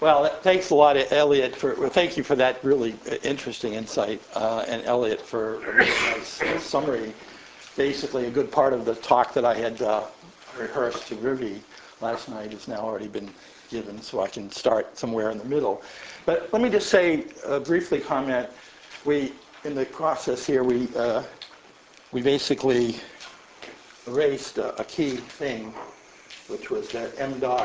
Well, thanks a lot, Elliot. Thank you for that really interesting insight, and Elliot for a really nice summary. Basically, a good part of the talk that I had rehearsed to Rivi last night has now already been given, so I can start somewhere in the middle. But let me just say, briefly comment. In the process here, we basically erased a key thing, which was that m dot.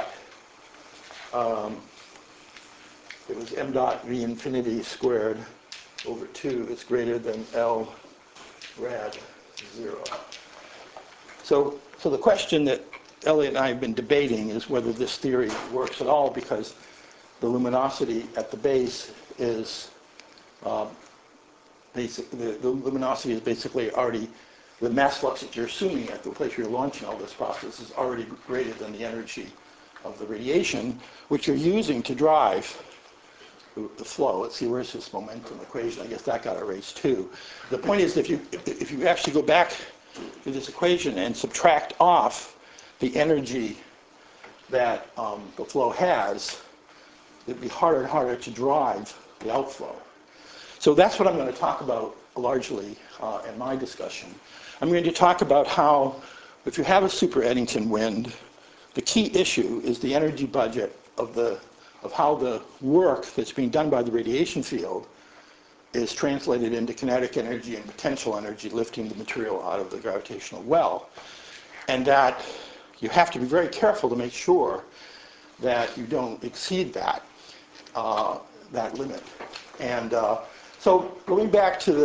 It was m dot v infinity squared over 2 is greater than L rad 0. So the question that Elliot and I have been debating is whether this theory works at all, because the luminosity at the base is the luminosity is basically already, the mass flux that you're assuming at the place where you're launching all this process is already greater than the energy of the radiation, which you're using to drive the flow. Let's see, where's this momentum equation? I guess that got erased too. The point is, if you actually go back to this equation and subtract off the energy that the flow has, it'd be harder and harder to drive the outflow. So that's what I'm going to talk about largely in my discussion. I'm going to talk about how, if you have a super Eddington wind, the key issue is the energy budget of how the work that's being done by the radiation field is translated into kinetic energy and potential energy, lifting the material out of the gravitational well. And that you have to be very careful to make sure that you don't exceed that limit. And so going back to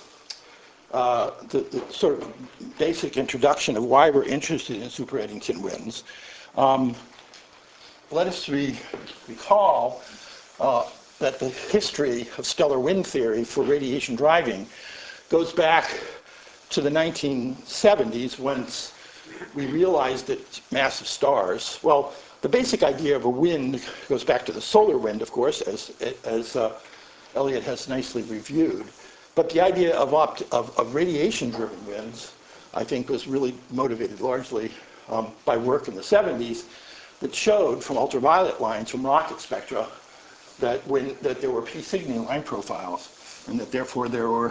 the sort of basic introduction of why we're interested in super Eddington winds, let us recall that the history of stellar wind theory for radiation driving goes back to the 1970s, when we realized that massive stars, well, the basic idea of a wind goes back to the solar wind, of course, as Elliot has nicely reviewed. But the idea of radiation-driven winds, I think, was really motivated largely by work in the 70s that showed from ultraviolet lines from rocket spectra that there were P Cygni line profiles, and that therefore there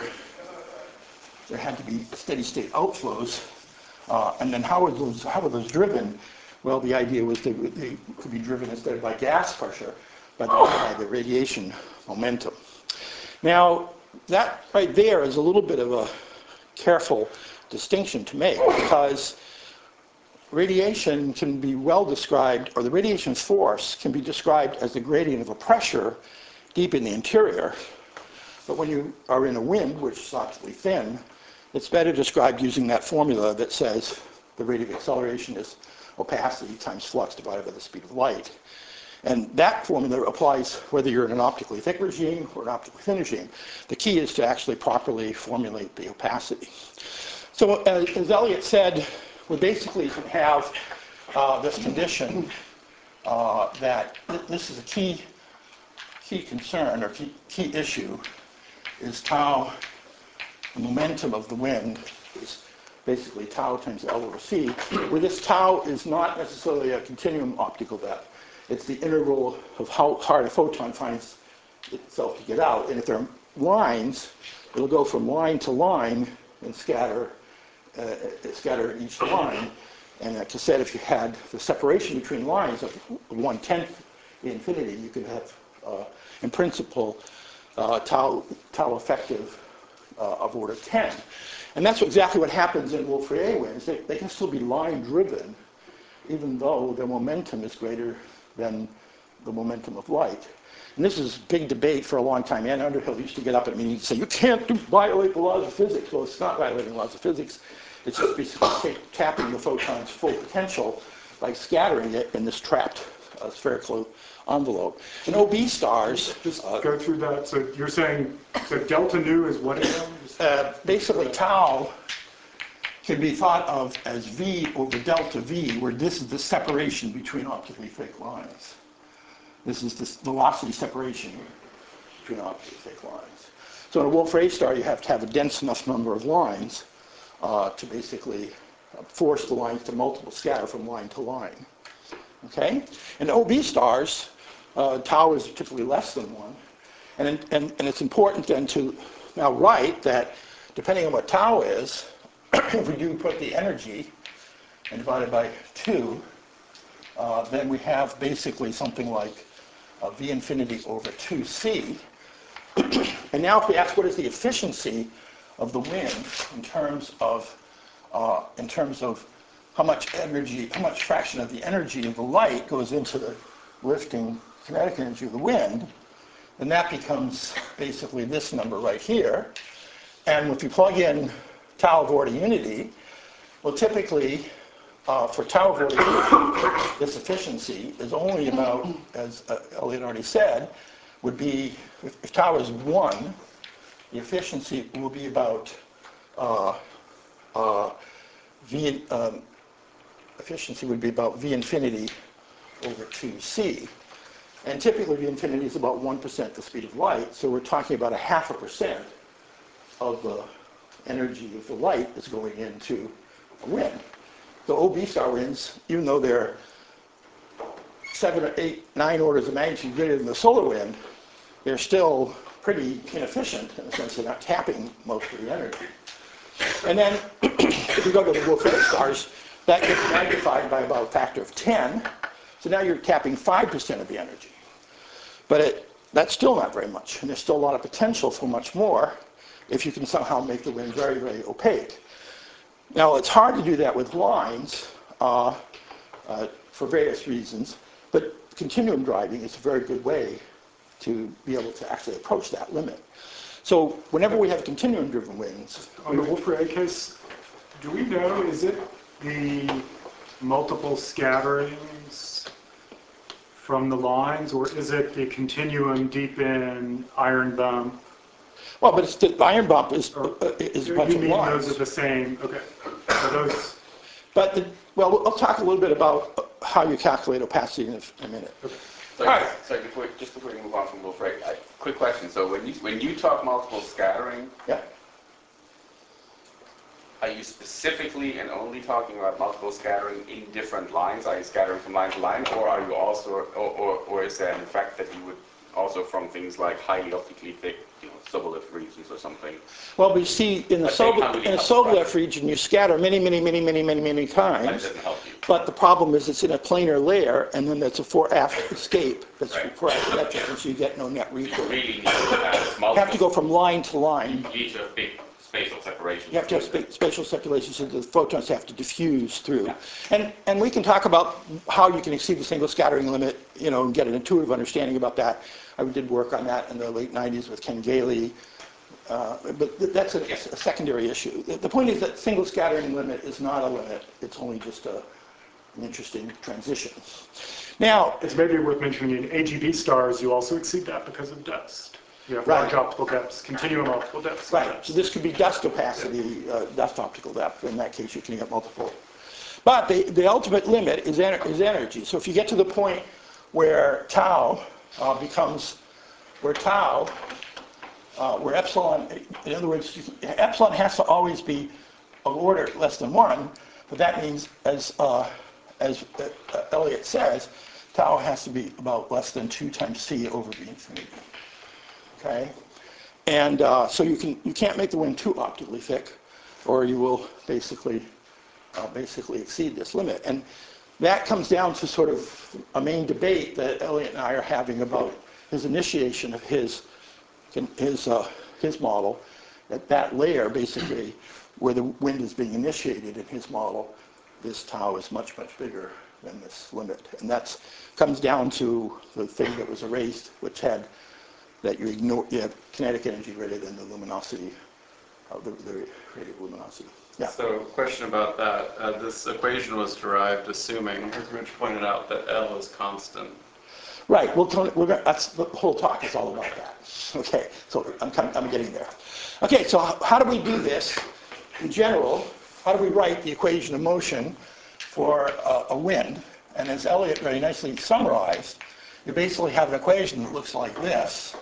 had to be steady-state outflows. And then how were those driven? Well, the idea was they could be driven instead of by gas pressure, but by the radiation momentum. Now, that right there is a little bit of a careful distinction to make, because radiation can be well described, or the radiation force can be described as the gradient of a pressure deep in the interior. But when you are in a wind, which is optically thin, it's better described using that formula that says the rate of acceleration is opacity times flux divided by the speed of light. And that formula applies whether you're in an optically thick regime or an optically thin regime. The key is to actually properly formulate the opacity. So as Elliot said, we basically have this condition that this is a key concern, or key issue, is tau, the momentum of the wind, is basically tau times L over C, where this tau is not necessarily a continuum optical depth. It's the interval of how hard a photon finds itself to get out. And if there are lines, it'll go from line to line and scatter each line. And like I said, if you had the separation between lines of 1/10 the infinity, you could have, in principle, tau effective of order 10. And that's exactly what happens in Wolf-Rayet winds. They can still be line-driven, even though their momentum is greater than the momentum of light. And this is big debate for a long time. Ann Underhill used to get up at meetings and say, you can't violate the laws of physics. Well, it's not violating the laws of physics. It's just basically tapping the photon's full potential by scattering it in this trapped spherical envelope. And OB stars... Just go through that. So you're saying, so delta nu is what again? Basically, tau can be thought of as V over delta V, where this is the separation between optically thick lines. This is the velocity separation between optically thick lines. So in a Wolf-Rayet star, you have to have a dense enough number of lines to basically force the lines to multiple scatter from line to line. Okay? In OB stars, tau is typically less than 1. And it's important then to now write that depending on what tau is, if we do put the energy and divide it by 2, then we have basically something like V infinity over 2c. And now if we ask what is the efficiency of the wind in terms of how much energy, how much fraction of the energy of the light goes into the lifting kinetic energy of the wind, then that becomes basically this number right here. And if you plug in tau of order unity, well, typically for tau of order unity, this efficiency is only about, as Elliot already said, would be, if tau is 1, the efficiency will be about efficiency would be about V infinity over 2c. And typically V infinity is about 1% the speed of light, so we're talking about 0.5% of the energy of the light is going into a wind. The OB star winds, even though they're 7 or 8, 9 orders of magnitude greater than the solar wind, they're still pretty inefficient in the sense they're not tapping most of the energy. And then if you go to the Wolf-Rayet stars, that gets magnified by about a factor of 10. So now you're tapping 5% of the energy. But that's still not very much. And there's still a lot of potential for much more if you can somehow make the wind very, very opaque. Now, it's hard to do that with lines for various reasons. But continuum driving is a very good way to be able to actually approach that limit. So whenever we have continuum-driven winds... On the Wolf-Rayet case, do we know, is it the multiple scatterings from the lines, or is it the continuum deep in iron bump? Well, but it's the iron bump is a bunch of lines. You mean those are the same? Okay. So those... But, well, I'll talk a little bit about how you calculate opacity in a minute. Okay. So, All right. So before we move on from Wolf-Rayet, quick question. So when you talk multiple scattering, Yeah. are you specifically and only talking about multiple scattering in different lines? Are you scattering from line to line, or are you also, or is there an effect that you would also from things like highly optically thick, Sobolev regions or something? Well, we see in the Sobolev region, you scatter many That times. doesn't help you. But the problem is it's in a planar layer, and then there's a fore-aft escape that's Right. fore-aft and so you get no net You recoil. really need to have multiple. You have to go from line to line. You need to have big spatial separation. You have to have spatial separation so the photons have to diffuse through. Yeah. And we can talk about how you can exceed the single scattering limit, and get an intuitive understanding about that. I did work on that in the late 90s with Ken Gailey. But that's a secondary issue. The point is that single scattering limit is not a limit. It's only just an interesting transition. Now, It's maybe worth mentioning in AGB stars, you also exceed that because of dust. You have large optical depths, continuum optical depths. right, so this could be dust opacity, dust optical depth. In that case, you can get multiple. But the ultimate limit is energy. So if you get to the point where tau becomes, where epsilon, in other words, epsilon has to always be of order less than 1, but that means, as Elliot says, tau has to be about less than 2 times c over v infinity. Okay, and so you can't make the wind too optically thick, or you will basically exceed this limit. And that comes down to sort of a main debate that Elliot and I are having about his initiation of his model. That layer, basically, where the wind is being initiated in his model, this tau is much bigger than this limit, and that comes down to the thing that was erased, which had that you have kinetic energy greater than the luminosity of the radial luminosity. Yeah. So, question about that. This equation was derived assuming, as Rich pointed out, that L is constant. Right. Well, that's the whole talk is all about that. Okay. So I'm getting there. Okay. So how do we do this in general? How do we write the equation of motion for a wind? And as Elliot very nicely summarized, you basically have an equation that looks like this.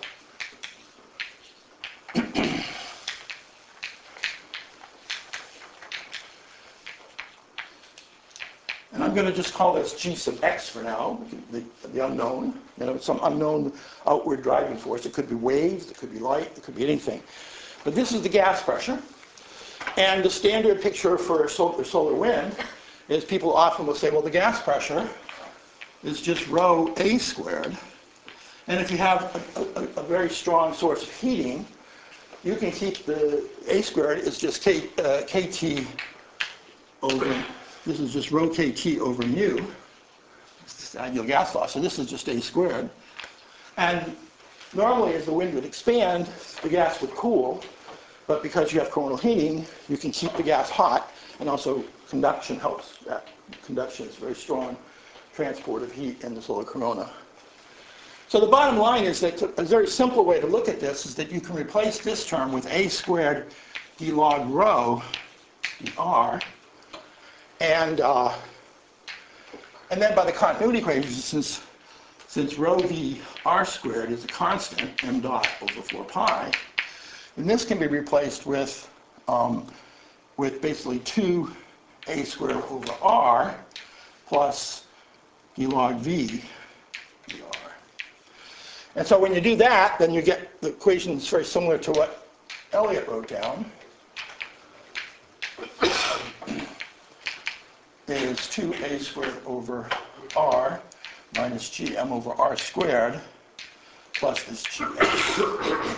And I'm going to just call this G sub x for now, the unknown. You know, some unknown outward driving force. It could be waves, it could be light, it could be anything. But this is the gas pressure. And the standard picture for solar wind is people often will say, well, the gas pressure is just rho a squared. And if you have a very strong source of heating, you can keep the a squared is just kT over, this is just rho kT over mu. It's the ideal gas law. So this is just a squared. And normally as the wind would expand, the gas would cool. But because you have coronal heating, you can keep the gas hot. And also conduction helps that. Conduction is a very strong transport of heat in the solar corona. So the bottom line is that a very simple way to look at this is that you can replace this term with a squared d log rho dr. And then by the continuity equation, since rho v r squared is a constant, m dot over 4 pi, and this can be replaced with basically 2 a squared over r plus d log v dr. And so when you do that, then you get the equation that's very similar to what Elliott wrote down. Is 2a squared over r minus gm over r squared plus this gx.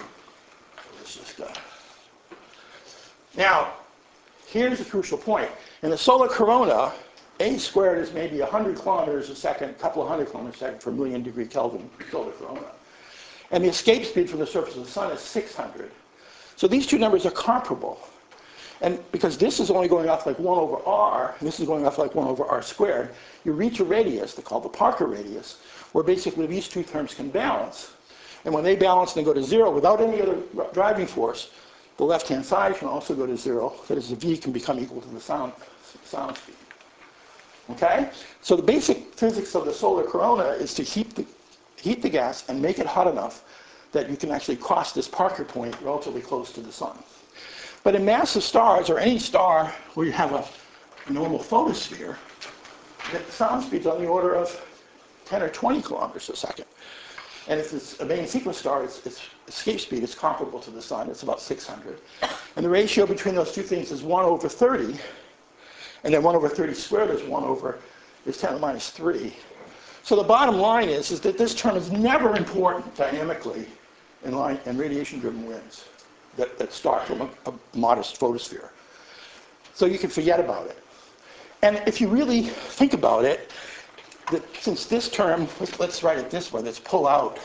Now, here's the crucial point. In the solar corona, a squared is maybe 100 kilometers a second, a couple of hundred kilometers a second for a million degree Kelvin solar corona. And the escape speed from the surface of the sun is 600. So these two numbers are comparable. And because this is only going off like 1 over r, and this is going off like 1 over r squared, you reach a radius, they call the Parker radius, where basically these two terms can balance. And when they balance and they go to 0 without any other driving force, the left-hand side can also go to 0. That is, the v can become equal to the sound speed. Okay? So the basic physics of the solar corona is to heat the gas and make it hot enough that you can actually cross this Parker point relatively close to the sun. But in massive stars, or any star where you have a normal photosphere, the sound speed's on the order of 10 or 20 kilometers a second. And if it's a main sequence star, its escape speed is comparable to the sun. It's about 600. And the ratio between those two things is 1 over 30. And then 1 over 30 squared is 10 to the minus 3. So the bottom line is that this term is never important dynamically in radiation-driven winds that start from a modest photosphere. So you can forget about it. And if you really think about it, since this term, let's write it this way, let's pull out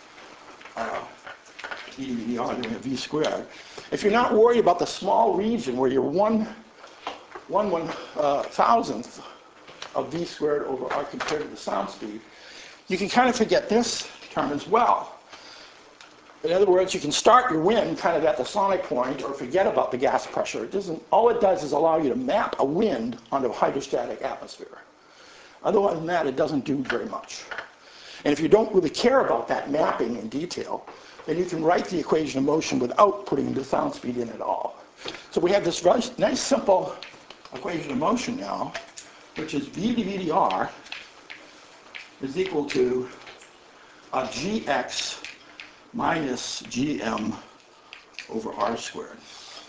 d dr, then we have v squared. If you're not worried about the small region where you're 1/1000th of v squared over r compared to the sound speed, you can kind of forget this term as well. In other words, you can start your wind kind of at the sonic point or forget about the gas pressure. All it does is allow you to map a wind onto a hydrostatic atmosphere. Other than that, it doesn't do very much. And if you don't really care about that mapping in detail, then you can write the equation of motion without putting the sound speed in at all. So we have this nice simple equation of motion now, which is v dv dr is equal to gx minus gm over r squared.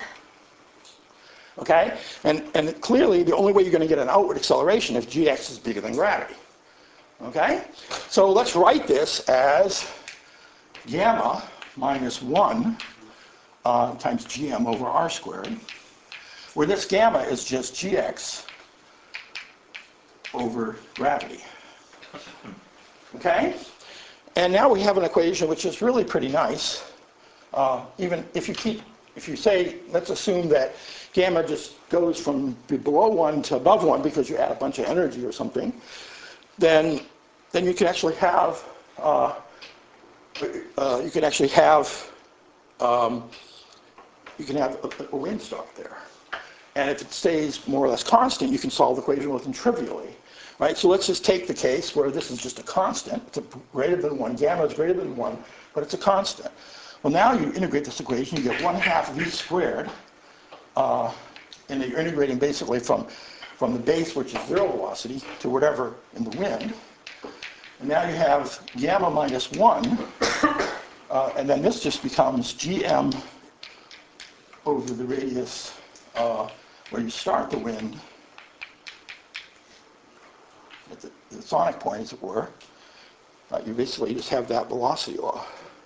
Okay? And clearly, the only way you're going to get an outward acceleration is gx is bigger than gravity. Okay? So let's write this as gamma minus 1 times gm over r squared, where this gamma is just gx over gravity. Okay? And now we have an equation which is really pretty nice. Even if you say, let's assume that gamma just goes from below 1 to above 1 because you add a bunch of energy or something, then you can actually have a wind start there. And if it stays more or less constant, you can solve the equation with them trivially. Right? So let's just take the case where this is just a constant. It's greater than 1. Gamma is greater than 1, but it's a constant. Well, now you integrate this equation, you get 1/2 v squared, and you're integrating basically from from the base, which is 0 velocity, to whatever in the wind. And now you have gamma minus 1, and then this just becomes gm over the radius where you start the wind, at the sonic point, as it were. You basically just have that velocity law.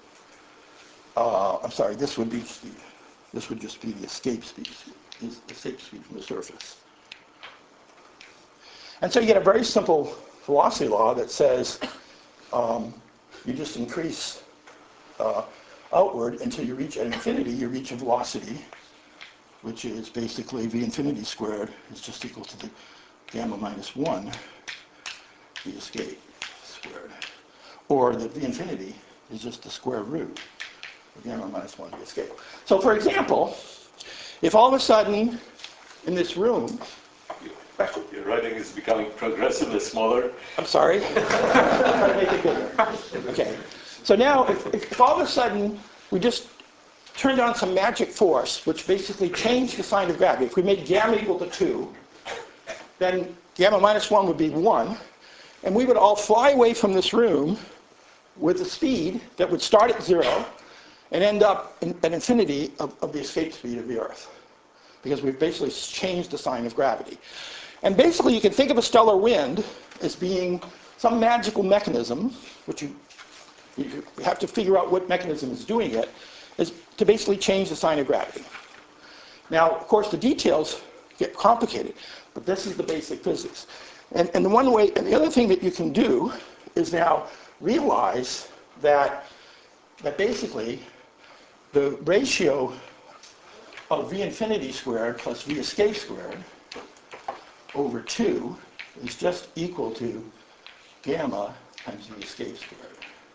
I'm sorry, this would just be the escape speed from the surface. And so you get a very simple velocity law that says you just increase outward until you reach, at infinity, you reach a velocity, which is basically v infinity squared is just equal to the gamma minus 1, the escape squared. Or that v infinity is just the square root of gamma minus 1, the escape. So for example, if all of a sudden in this room, your writing is becoming progressively smaller. I'm sorry. I'm trying to make it bigger. Okay. So now, if all of a sudden we just turned on some magic force, which basically changed the sign of gravity. If we made gamma equal to 2, then gamma minus 1 would be 1, and we would all fly away from this room with a speed that would start at 0 and end up at infinity of the escape speed of the Earth, because we've basically changed the sign of gravity. And basically, you can think of a stellar wind as being some magical mechanism, which you have to figure out what mechanism is doing it, is to basically change the sign of gravity. Now, of course, the details get complicated, but this is the basic physics. And the other thing that you can do is now realize that basically the ratio of v infinity squared plus v escape squared over 2 is just equal to gamma times v escape squared.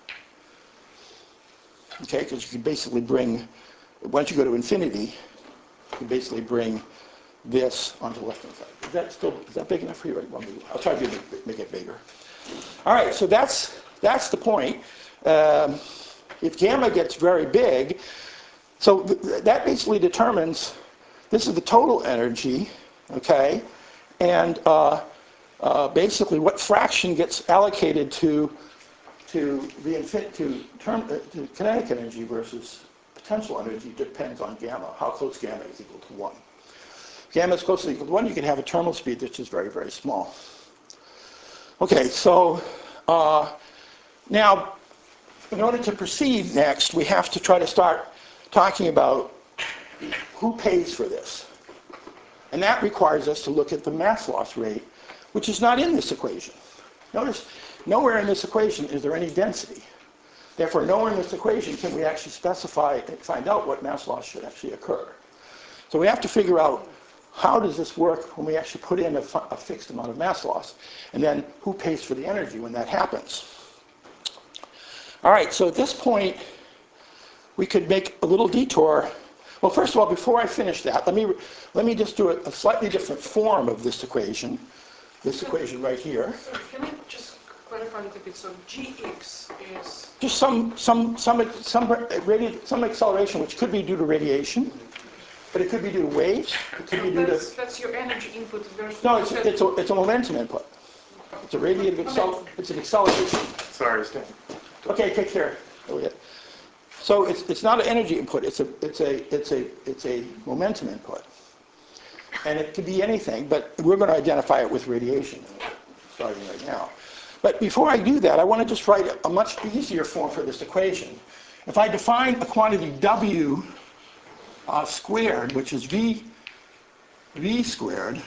Okay, because you can basically bring, once you go to infinity, you can basically bring this onto the left-hand side. Is that big enough for you? I'll try to make it bigger. All right, so that's the point. If gamma gets very big, so that basically determines, this is the total energy, okay, and basically what fraction gets allocated to kinetic energy versus potential energy depends on gamma, how close gamma is equal to 1. If gamma is close to equal to 1, you can have a terminal speed that's just very, very small. Okay, so now, in order to proceed next, we have to try to start talking about who pays for this. And that requires us to look at the mass loss rate, which is not in this equation. Notice, nowhere in this equation is there any density. Therefore, nowhere in this equation can we actually specify and find out what mass loss should actually occur. So we have to figure out how does this work when we actually put in a fixed amount of mass loss, and then who pays for the energy when that happens. All right, so at this point, we could make a little detour. Well, first of all, before I finish that, let me just do a slightly different form of this equation right here. So can I just clarify a little bit? So Gx is Just some acceleration, which could be due to radiation, but it could be due to waves. It could be due to. That's your energy input versus. No, it's a momentum input. It's a radiative it's an acceleration. Sorry, Stan. Okay, take care. Go ahead. So it's not an energy input. It's a momentum input, and it could be anything. But we're going to identify it with radiation, starting right now. But before I do that, I want to just write a much easier form for this equation. If I define a quantity W squared, which is v squared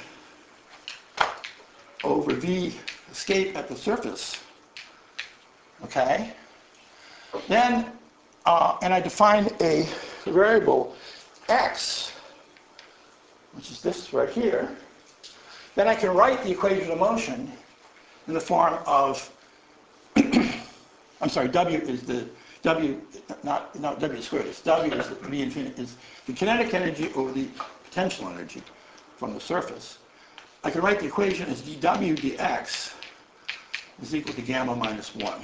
over v escape at the surface, okay? Then, and I define a variable x, which is this right here, then I can write the equation of motion in the form of, I'm sorry, W is the, not W squared, it's W is the V infinity, is the kinetic energy over the potential energy from the surface. I can write the equation as dW dx is equal to gamma minus 1,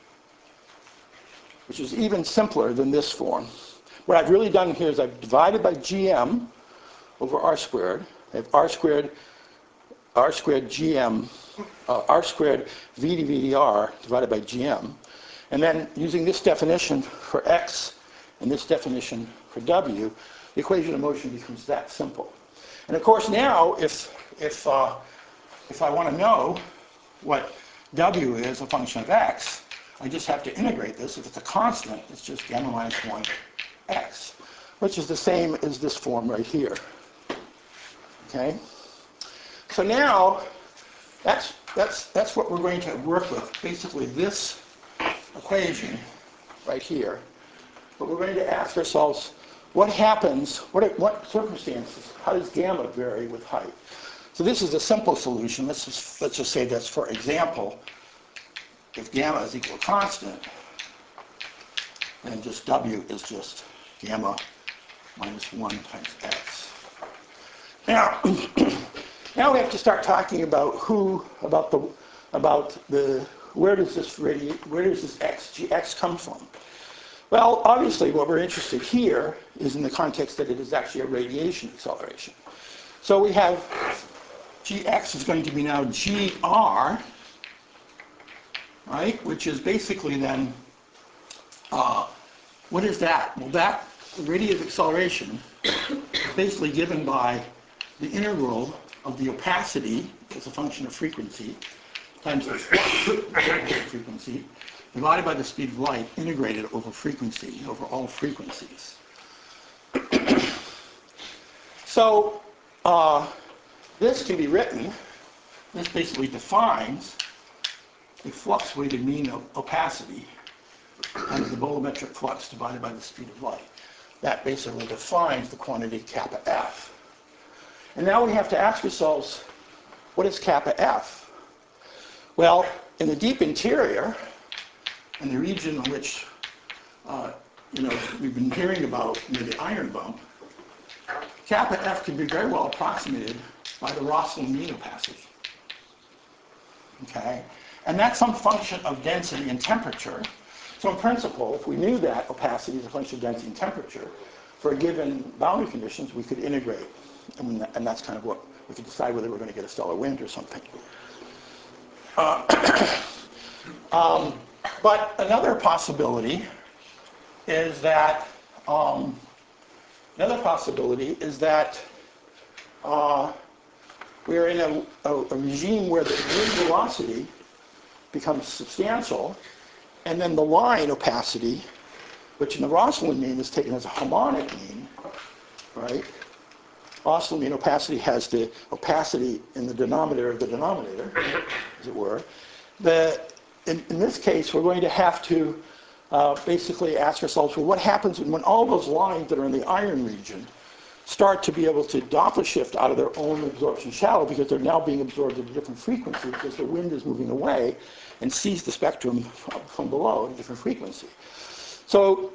which is even simpler than this form. What I've really done here is I've divided by gm over r squared. I have r squared r squared GM, r squared v dVdr divided by GM. And then using this definition for x and this definition for w, the equation of motion becomes that simple. And of course now, if I want to know what w is a function of x, I just have to integrate this. If it's a constant, it's just gamma minus 1 x, which is the same as this form right here. Okay? So now, that's what we're going to work with, basically this equation right here. But we're going to ask ourselves, what happens, what circumstances, how does gamma vary with height? So this is a simple solution. Let's just say that's, for example, if gamma is equal to constant, then just w is just gamma minus 1 times x. Now, now we have to start talking about where does this gx come from? Well, obviously, what we're interested here is in the context that it is actually a radiation acceleration. So we have gx is going to be now gr, right? Which is basically then, what is that? Well, that radius acceleration is basically given by the integral of the opacity as a function of frequency times the frequency divided by the speed of light integrated over frequency, over all frequencies. So this can be written, this basically defines the flux-weighted mean of opacity times the bolometric flux divided by the speed of light. That basically defines the quantity kappa f. And now we have to ask ourselves, what is kappa f? Well, in the deep interior, in the region in which we've been hearing about near the iron bump, kappa f can be very well approximated by the Rossum mean opacity. Okay? And that's some function of density and temperature. So in principle, if we knew that opacity is a function of density and temperature, for a given boundary conditions, we could integrate. And that's kind of what we could decide whether we're going to get a stellar wind or something. But another possibility is that we're in a regime where the wind velocity becomes substantial, and then the line opacity, which in the Rossum mean is taken as a harmonic mean, right? Rossum mean opacity has the opacity in the denominator of the denominator, as it were. In this case, we're going to have to basically ask ourselves, well, what happens when all those lines that are in the iron region start to be able to Doppler shift out of their own absorption shadow because they're now being absorbed at a different frequency because the wind is moving away and sees the spectrum from below at a different frequency. So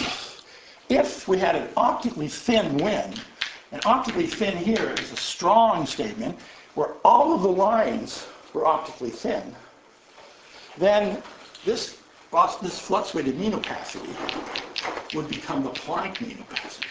if we had an optically thin wind, and optically thin here is a strong statement where all of the lines were optically thin, then this flux-weighted mean opacity would become the Planck mean opacity.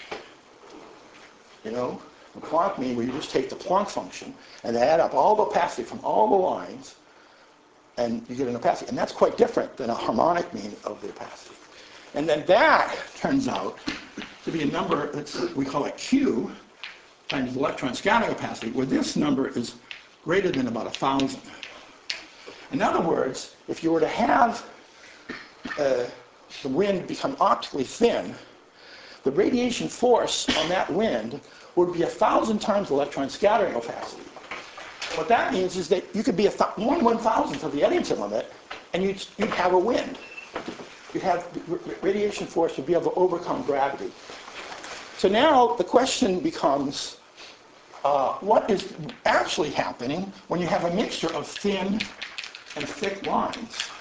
You know, the Planck mean where you just take the Planck function and add up all the opacity from all the lines and you get an opacity. And that's quite different than a harmonic mean of the opacity. And then that turns out to be a number we call it Q times the electron scattering opacity, where this number is greater than about 1,000. In other words, if you were to have the wind become optically thin, the radiation force on that wind would be 1,000 times the electron scattering opacity. What that means is that you could be 1/1000th of the Eddington limit, and you'd have a wind. You'd have radiation force would be able to overcome gravity. So now the question becomes, what is actually happening when you have a mixture of thin and thick lines?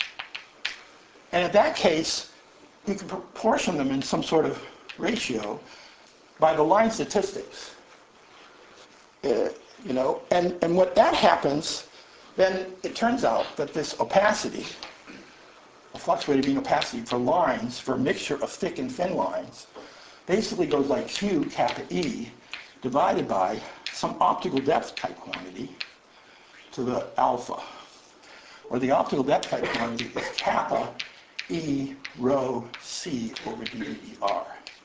And in that case, you can proportion them in some sort of ratio by the line statistics. And when that happens, then it turns out that this opacity, a flux-weighted mean opacity for lines, for a mixture of thick and thin lines, basically goes like Q kappa E divided by some optical depth type quantity to the alpha. Or the optical depth type quantity is kappa E rho C over dVdr.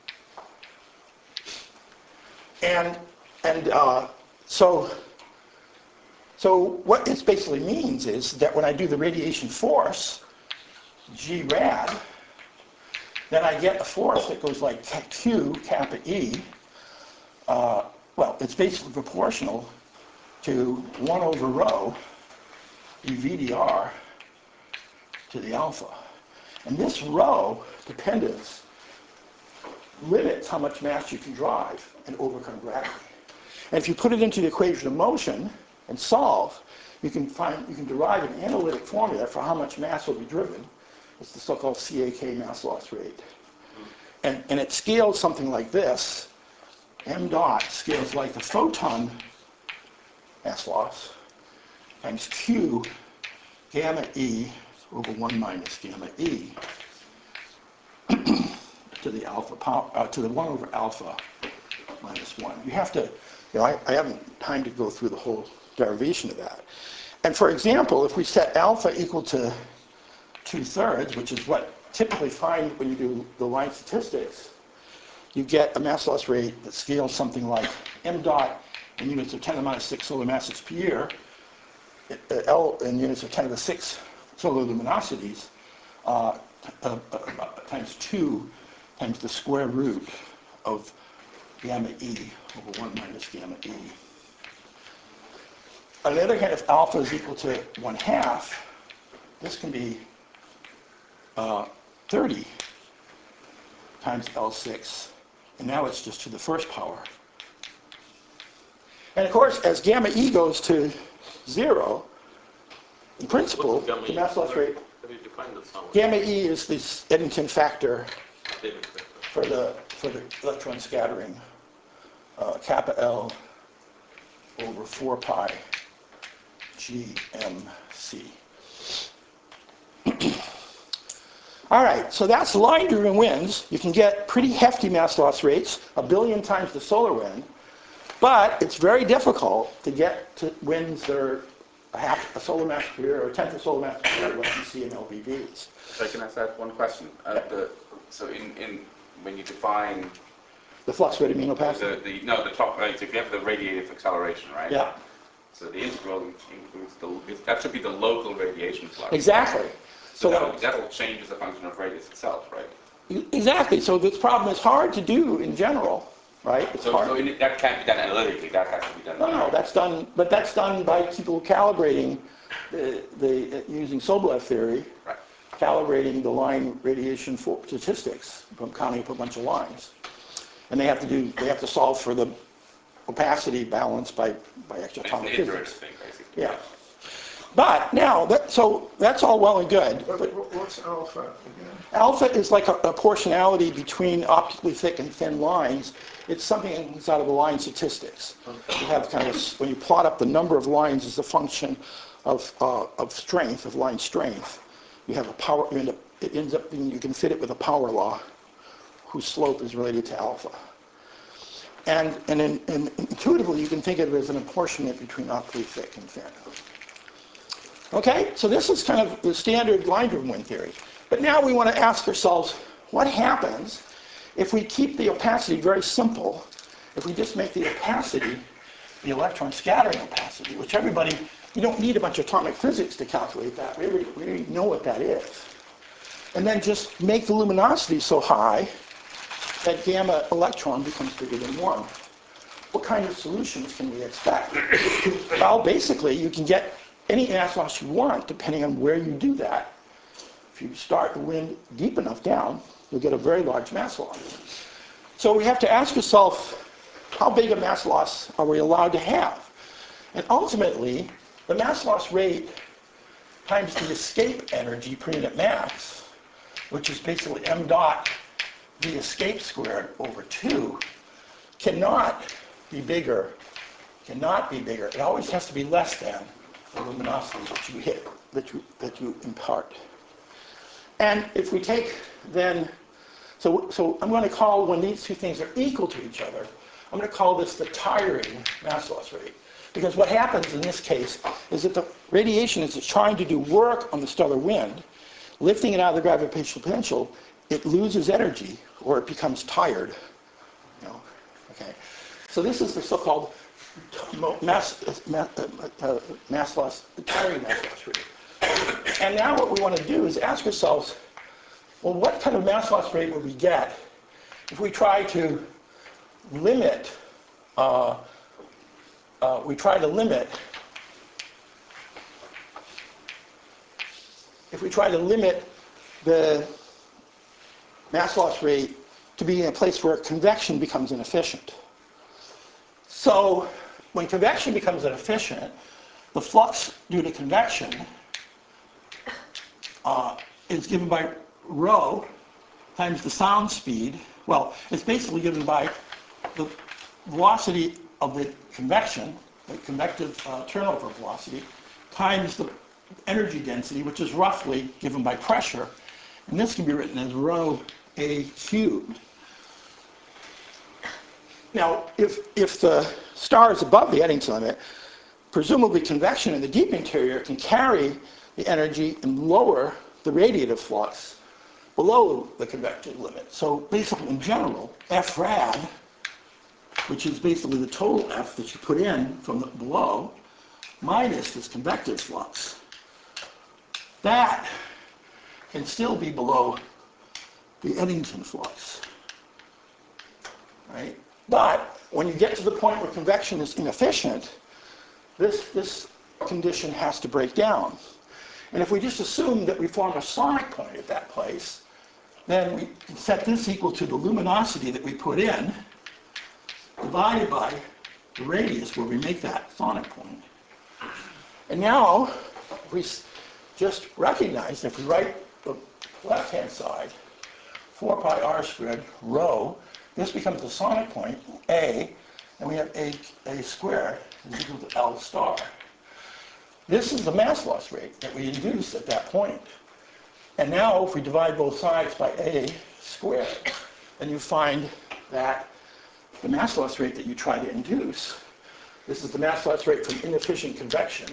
So what this basically means is that when I do the radiation force, G rad, then I get a force that goes like Q kappa E. Well, it's basically proportional to 1 over rho dVdr to the alpha. And this rho dependence limits how much mass you can drive and overcome gravity. And if you put it into the equation of motion and solve, you can derive an analytic formula for how much mass will be driven. It's the so-called CAK mass loss rate. And it scales something like this. M dot scales like the photon mass loss times Q gamma E over 1 minus gamma E to the alpha power, to the 1 over alpha minus 1. You have to, I haven't time to go through the whole derivation of that. And for example, if we set alpha equal to 2/3, which is what typically find when you do the line statistics, you get a mass loss rate that scales something like m dot in units of 10 to the minus 6 solar masses per year, L in units of 10 to the 6 solar luminosities, times 2 times the square root of gamma E over 1 minus gamma E. On the other hand, if alpha is equal to 1/2, this can be 30 times L6, and now it's just to the first power. And of course, as gamma E goes to 0, in principle, the mass loss rate, Have you defined this somewhere? gamma E is this Eddington factor for the electron scattering, kappa L over 4 pi GMC. All right, so that's line-driven winds. You can get pretty hefty mass loss rates, 1 billion times the solar wind, but it's very difficult to get to winds that are a solar mass per year or a tenth of solar mass per year, what you see in LBVs. So can I ask one question? So when you define The flux rate of mean opacity? the top, right, so if you have the radiative acceleration, right? Yeah, So the integral includes that should be the local radiation flux. exactly. So that'll change as a function of radius itself, right? Exactly. So this problem is hard to do in general, right? It's hard. So that can't be done analytically. That has to be done. No, that's done, but that's done by people calibrating using Sobolev theory, Right. calibrating the line radiation statistics from counting up a bunch of lines, and they have to solve for the opacity balance by extra-atomic It's an iterative physics. thing, basically. Yeah. But now, so that's all well and good. But What's alpha again? alpha is like a proportionality between optically thick and thin lines. It's something that comes out of the line statistics. You have kind of when you plot up the number of lines as a function of strength, of line strength. You have a power. It ends up being you can fit it with a power law, whose slope is related to alpha. And intuitively, you can think of it as an apportionment between optically thick and thin. Okay, so this is kind of the standard line-driven wind theory. But now we want to ask ourselves, what happens if we keep the opacity very simple, if we just make the opacity the electron scattering opacity, which everybody, you don't need a bunch of atomic physics to calculate that. We already know what that is. And then just make the luminosity so high that gamma electron becomes bigger than 1. What kind of solutions can we expect? Well, basically, you can get any mass loss you want, depending on where you do that. If you start the wind deep enough down, you'll get a very large mass loss. So we have to ask ourselves, how big a mass loss are we allowed to have? And ultimately, the mass loss rate times the escape energy per unit mass, which is basically m dot the escape squared over 2, cannot be bigger. It always has to be less than the luminosity that you hit, that you impart. And if we take then, so I'm going to call, when these two things are equal to each other, I'm going to call this the tiring mass loss rate. Because what happens in this case is that the radiation is trying to do work on the stellar wind, lifting it out of the gravitational potential, it loses energy or it becomes tired. Okay. So this is the so-called mass loss, tiring mass loss rate. And now what we want to do is ask ourselves, well, what kind of mass loss rate would we get if we try to limit the mass loss rate to be in a place where convection becomes inefficient. So when convection becomes inefficient, the flux due to convection is given by rho times the sound speed. Well, it's basically given by the velocity of the convection, the convective turnover velocity, times the energy density, which is roughly given by pressure. And this can be written as rho A cubed. Now, if the star is above the Eddington limit, presumably convection in the deep interior can carry the energy and lower the radiative flux below the convective limit. So basically, in general, F rad, which is basically the total F that you put in from below, minus this convective flux, that can still be below the Eddington flux, right? But when you get to the point where convection is inefficient, this condition has to break down. And if we just assume that we form a sonic point at that place, then we set this equal to the luminosity that we put in, divided by the radius where we make that sonic point. And now, we just recognize, if we write the left-hand side, 4 pi r squared rho, this becomes the sonic point, A, and we have A squared is equal to L star. This is the mass loss rate that we induce at that point. And now, if we divide both sides by A squared, then you find that the mass loss rate that you try to induce, this is the mass loss rate from inefficient convection,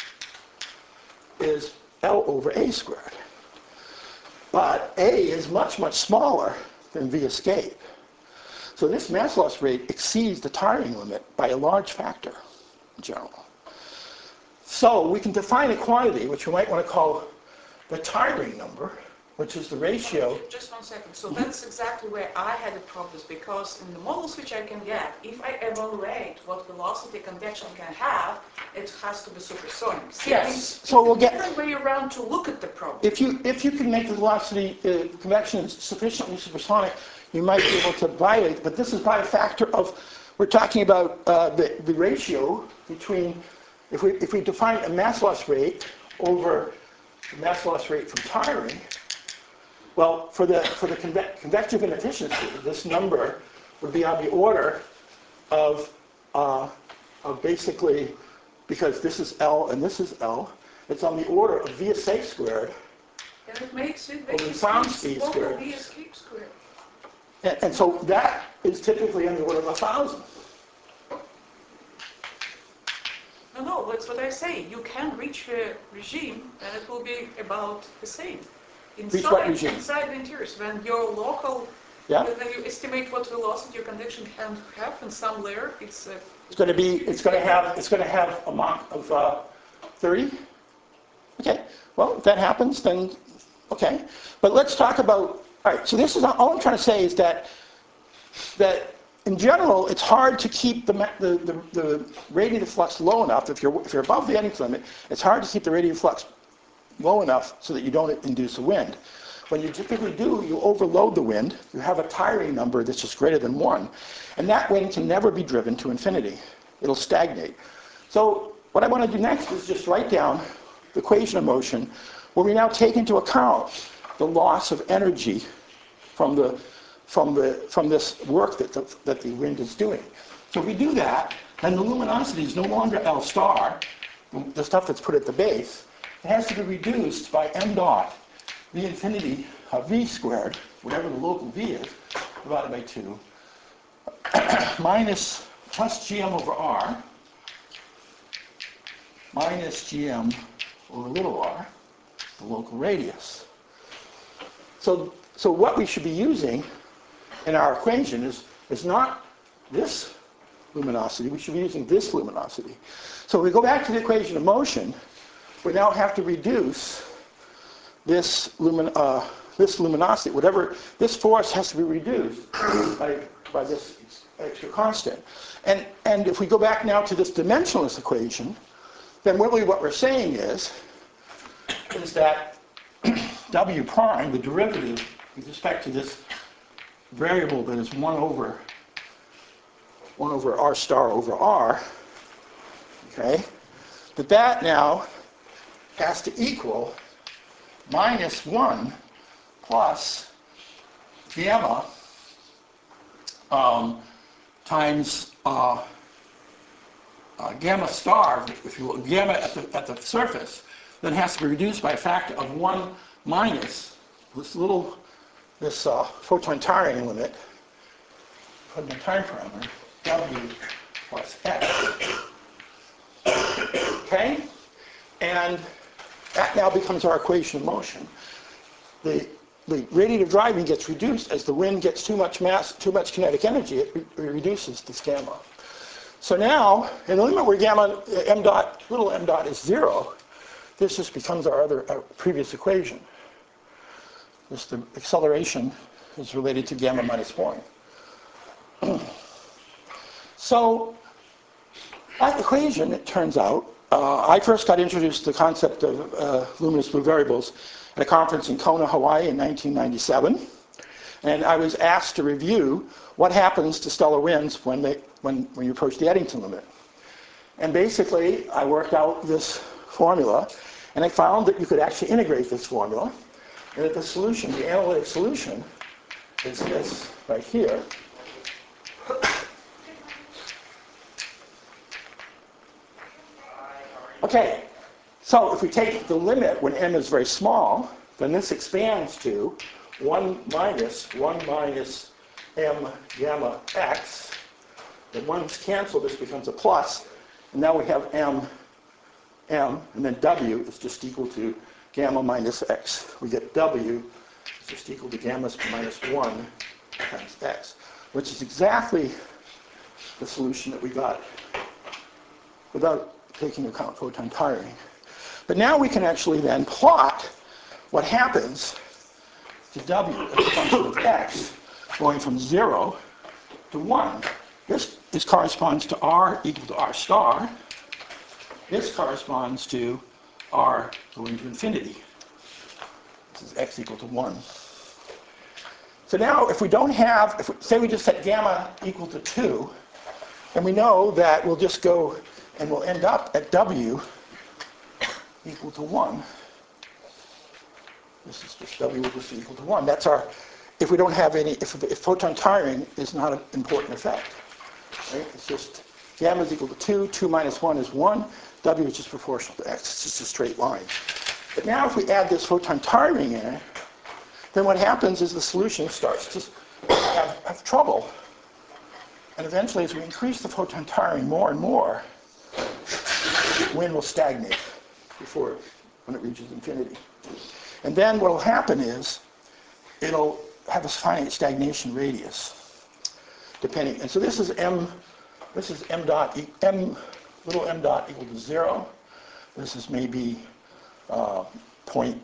is L over A squared. But A is much, much smaller than V escape. So this mass loss rate exceeds the tiring limit by a large factor in general. So we can define a quantity, which we might want to call the tiring number, which is the ratio. Just 1 second. So that's exactly where I had the problems, because in the models which I can get, if I evaluate what velocity convection can have, it has to be supersonic. See, Yes. I mean, So we'll it's a get different way around to look at the problem. if you can make the velocity convection sufficiently supersonic, you might be able to violate. But this is by a factor of, we're talking about the ratio between, if we define a mass loss rate over the mass loss rate from tiring. Well, for the convective inefficiency, this number would be on the order of basically, because this is L and this is L, it's on the order of V escape squared. And it makes it Over the sound speed squared. V escape squared. And so that is typically on the order of 1,000. No, that's what I say. You can reach a regime, and it will be about the same. Reach what regime? Inside the interiors, when your local, Yeah. when you estimate what velocity your convection can have in some layer, it's going to have a Mach of 30. Okay. Well, if that happens, then okay. But let's talk about. All right. So this is all I'm trying to say is that in general, it's hard to keep the radiative flux low enough. If you're above the Eddington limit, it's hard to keep the radiative flux low enough so that you don't induce a wind. When you typically do, you overload the wind. You have a tiring number that's just greater than 1. And that wind can never be driven to infinity. It'll stagnate. So what I want to do next is just write down the equation of motion where we now take into account the loss of energy from this work that the wind is doing. So if we do that, then the luminosity is no longer L star, the stuff that's put at the base. It has to be reduced by m dot v infinity of v squared, whatever the local v is, divided by 2, minus plus gm over r, minus gm over little r, the local radius. So what we should be using in our equation is not this luminosity, we should be using this luminosity. So if we go back to the equation of motion, we now have to reduce this luminosity, whatever, this force has to be reduced by this extra constant. And if we go back now to this dimensionless equation, then really what we're saying is that W prime, the derivative with respect to this variable that is 1 over r star over r, okay, that now has to equal minus 1 plus gamma times gamma star, if you will, gamma at the surface, then has to be reduced by a factor of 1 minus this photon tiring limit, photon time parameter, W plus X. Okay? And that now becomes our equation of motion. The radiative driving gets reduced as the wind gets too much mass, too much kinetic energy, it reduces this gamma. So now, in the limit where gamma little m dot is 0, this just becomes our previous equation. The acceleration is related to gamma minus 1. So that equation, it turns out, I first got introduced to the concept of luminous blue variables at a conference in Kona, Hawaii in 1997. And I was asked to review what happens to stellar winds when you approach the Eddington limit. And basically, I worked out this formula, and I found that you could actually integrate this formula, and that the solution, the analytic solution, is this right here. Okay, so if we take the limit when m is very small, then this expands to 1 minus m gamma x. The ones cancel, this becomes a plus, and now we have m, and then w is just equal to gamma minus x. We get w is just equal to gamma minus 1 times x, which is exactly the solution that we got without taking account photon tiring. But now we can actually then plot what happens to w as a function of x going from 0 to 1. This corresponds to r equal to r star. This corresponds to r going to infinity. This is x equal to 1. So now if we don't have, say we just set gamma equal to 2, then we know that we'll just go and we'll end up at w equal to 1. This is just w equals equal to 1. That's our, if we don't have any, if photon tiring is not an important effect. Right? It's just gamma is equal to 2, 2 minus 1 is 1, w is just proportional to x. It's just a straight line. But now if we add this photon tiring in, then what happens is the solution starts to have trouble. And eventually, as we increase the photon tiring more and more, wind will stagnate when it reaches infinity. And then what will happen is it'll have a finite stagnation radius, depending. And so this is m dot, little m dot equal to 0. This is maybe 0.2,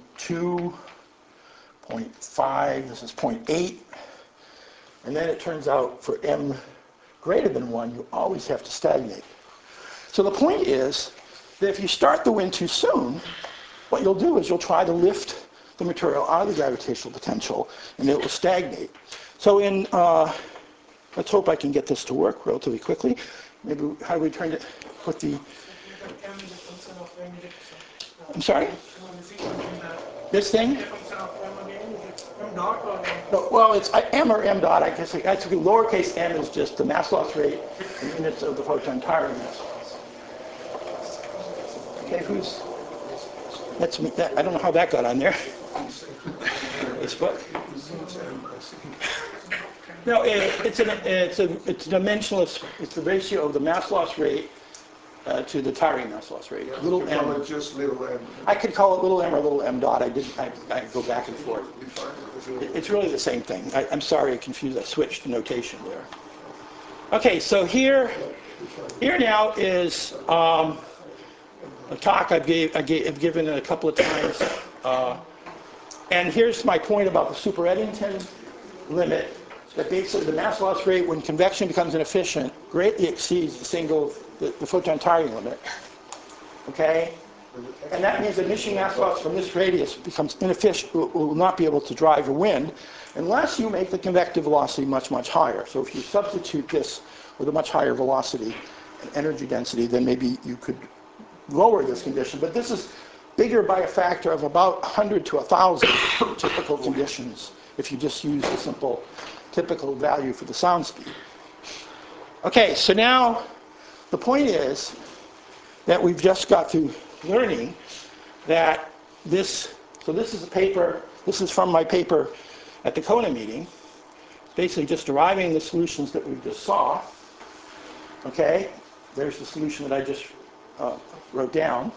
0.5. This is 0.8. And then it turns out for m greater than 1, you always have to stagnate. So the point is that if you start the wind too soon, what you'll do is you'll try to lift the material out of the gravitational potential, and it will stagnate. So let's hope I can get this to work relatively quickly. Maybe how do we turn it? Put the. I'm sorry. This thing? No, well, it's m or m dot. I guess actually lowercase m is just the mass loss rate in units of the photon tiring mass loss. Okay, that's me. I don't know how that got on there. Facebook. No, it's dimensionless. It's the ratio of the mass loss rate to the tyrene mass loss rate. Yeah, Little we call m. it just little m. I could call it little m or little m dot. I go back and forth. We find it as little. It's really the same thing. I'm sorry I confused. I switched the notation there. Okay, so here now is a talk I've given a couple of times. And here's my point about the super Eddington limit, that basically the mass loss rate when convection becomes inefficient greatly exceeds the photon tyrene limit. Okay? And that means that emission mass loss from this radius becomes inefficient, will not be able to drive a wind unless you make the convective velocity much, much higher. So if you substitute this with a much higher velocity and energy density, then maybe you could lower this condition. But this is bigger by a factor of about 100 to 1,000 typical conditions if you just use the simple typical value for the sound speed. Okay, so now the point is that we've just got through learning that this is a paper, this is from my paper at the Kona meeting, basically just deriving the solutions that we just saw. Okay, there's the solution that I just wrote down.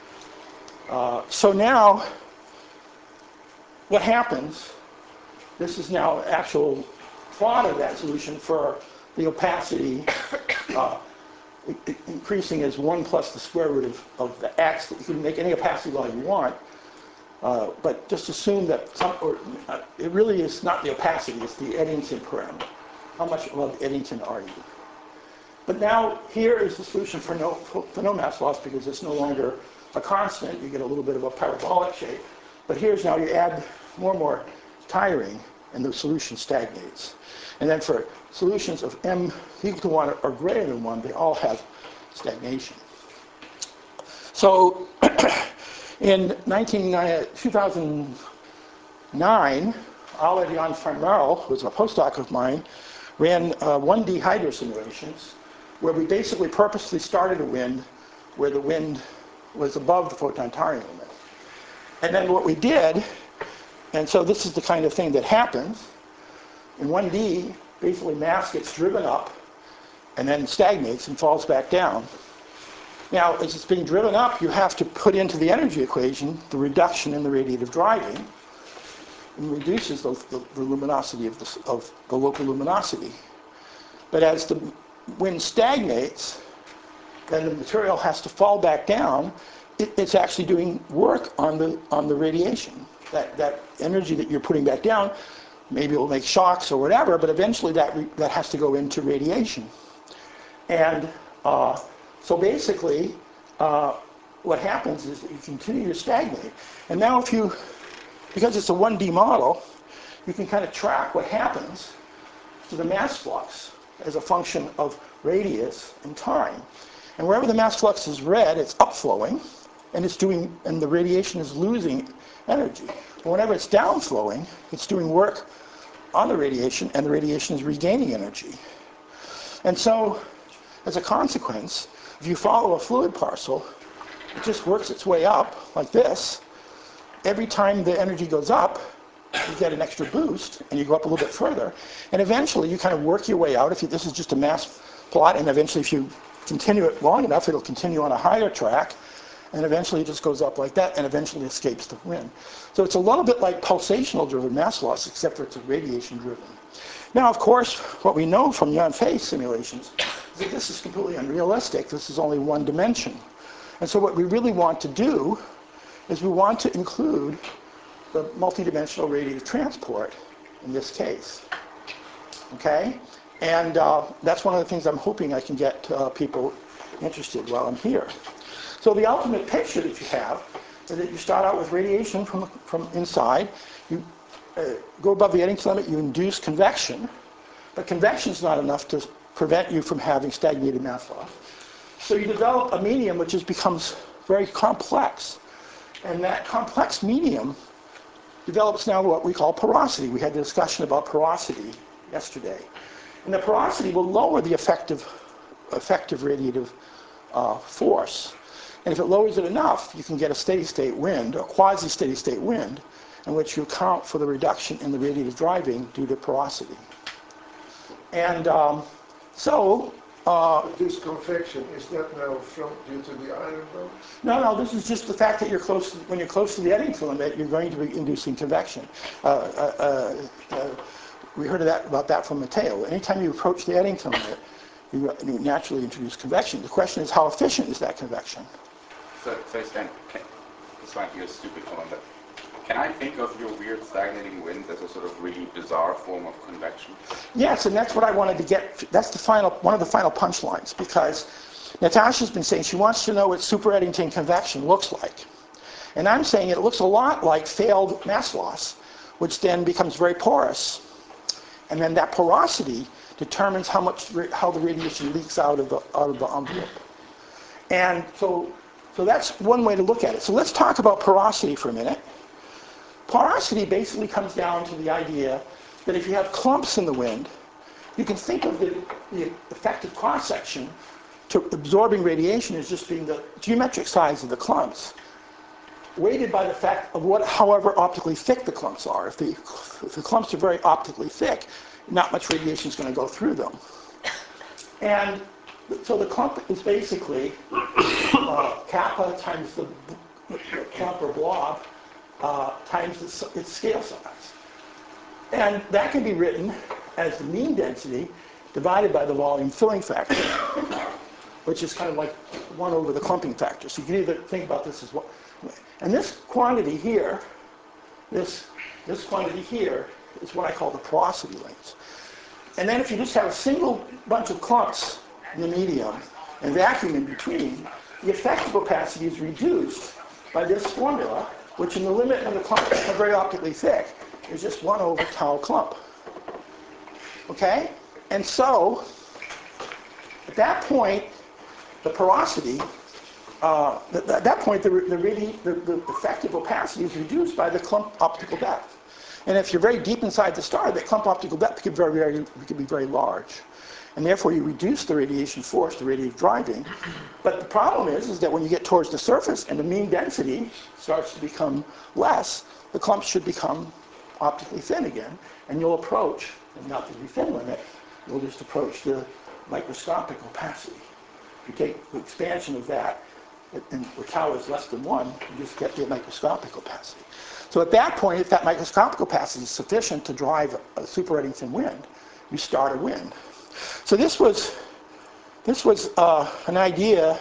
So now, what happens, this is now actual plot of that solution for the opacity increasing as 1 plus the square root of the x. You can make any opacity value you want, but just assume that it really is not the opacity, it's the Eddington parameter. How much above Eddington are you? But now here is the solution for no mass loss because it's no longer a constant. You get a little bit of a parabolic shape. But here's now you add more and more tyrene and the solution stagnates. And then for solutions of m equal to 1 or greater than 1, they all have stagnation. So in 2009, Ola Jan van Merle, who was a postdoc of mine, ran 1D hydro simulations where we basically purposely started a wind where the wind was above the photon tyrene limit. And then what we did, and so this is the kind of thing that happens, in 1D, basically mass gets driven up and then stagnates and falls back down. Now, as it's being driven up, you have to put into the energy equation the reduction in the radiative driving, and reduces the luminosity of the local luminosity. But as the wind stagnates, then the material has to fall back down. It's actually doing work on the radiation. That energy that you're putting back down, maybe it will make shocks or whatever, but eventually that has to go into radiation. And so basically, what happens is that you continue to stagnate. And now because it's a 1D model, you can kind of track what happens to the mass flux as a function of radius and time. And wherever the mass flux is red, it's upflowing, and the radiation is losing energy. But whenever it's downflowing, it's doing work on the radiation, and the radiation is regaining energy. And so, as a consequence, if you follow a fluid parcel, it just works its way up like this. Every time the energy goes up, you get an extra boost, and you go up a little bit further. And eventually, you kind of work your way out. This is just a mass plot, and eventually, if you continue it long enough, it'll continue on a higher track, and eventually it just goes up like that, and eventually escapes the wind. So it's a little bit like pulsational-driven mass loss, except for it's radiation-driven. Now, of course, what we know from Jan Feest simulations is that this is completely unrealistic. This is only one dimension. And so what we really want to do is we want to include the multidimensional radiative transport in this case. Okay? And that's one of the things I'm hoping I can get people interested while I'm here. So the ultimate picture that you have is that you start out with radiation from inside. You go above the Eddington limit, you induce convection. But convection is not enough to prevent you from having stagnated mass loss. So you develop a medium which becomes very complex. And that complex medium develops now what we call porosity. We had a discussion about porosity yesterday. And the porosity will lower the effective radiative force. And if it lowers it enough, you can get a steady-state wind, or quasi-steady-state wind, in which you account for the reduction in the radiative driving due to porosity. And so This convection, is that now due to the iron dome? No, this is just the fact that when you're close to the Eddington limit, you're going to be inducing convection. We heard about that from Matteo. Anytime you approach the Eddington limit, you naturally introduce convection. The question is, how efficient is that convection? So Stan, this might be a stupid one, but can I think of your weird stagnating wind as a sort of really bizarre form of convection? Yes, and that's what I wanted to get. That's one of the final punchlines, because Natasha's been saying she wants to know what super Eddington convection looks like. And I'm saying it looks a lot like failed mass loss, which then becomes very porous. And then that porosity determines how the radiation leaks out of the envelope. And so that's one way to look at it. So let's talk about porosity for a minute. Porosity basically comes down to the idea that if you have clumps in the wind, you can think of the effective cross-section to absorbing radiation as just being the geometric size of the clumps, weighted by the fact of however optically thick the clumps are. If the clumps are very optically thick, not much radiation is going to go through them. And so the clump is basically kappa times the clump or blob times its scale size. And that can be written as the mean density divided by the volume filling factor, which is kind of like 1 over the clumping factor. So you can either think about this as what. And this quantity here, this quantity here, is what I call the porosity length. And then if you just have a single bunch of clumps in the medium and vacuum in between, the effective opacity is reduced by this formula, which in the limit when the clumps are very optically thick is just 1 over tau clump. Okay? And so, at that point, the porosity, at that point, the effective opacity is reduced by the clump optical depth. And if you're very deep inside the star, that clump optical depth could be very large. And therefore, you reduce the radiation force, the radiative driving. But the problem is that when you get towards the surface and the mean density starts to become less, the clumps should become optically thin again, and you'll approach, and not the thin limit, you'll just approach the microscopic opacity. If you take the expansion of that, and where tau is less than 1, you just get the microscopic opacity. So at that point, if that microscopic opacity is sufficient to drive a super Eddington wind, you start a wind. So this was an idea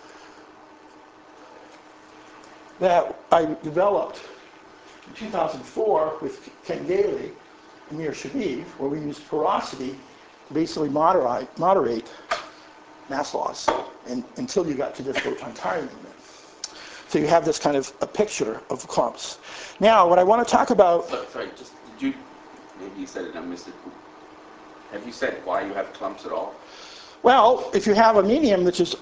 that I developed in 2004 with Ken Gailey and Mir Shabib, where we used porosity to basically moderate mass loss until you got to this photon tire movement. So you have this kind of a picture of clumps. Now, what I want to talk about... Sorry, just did you... Maybe you said it, I missed it. Have you said why you have clumps at all? Well, if you have a medium which is